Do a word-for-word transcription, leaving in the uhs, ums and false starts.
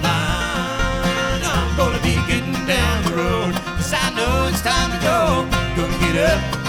line. I'm gonna be getting down the road, 'cause I know it's time to go. Gonna get up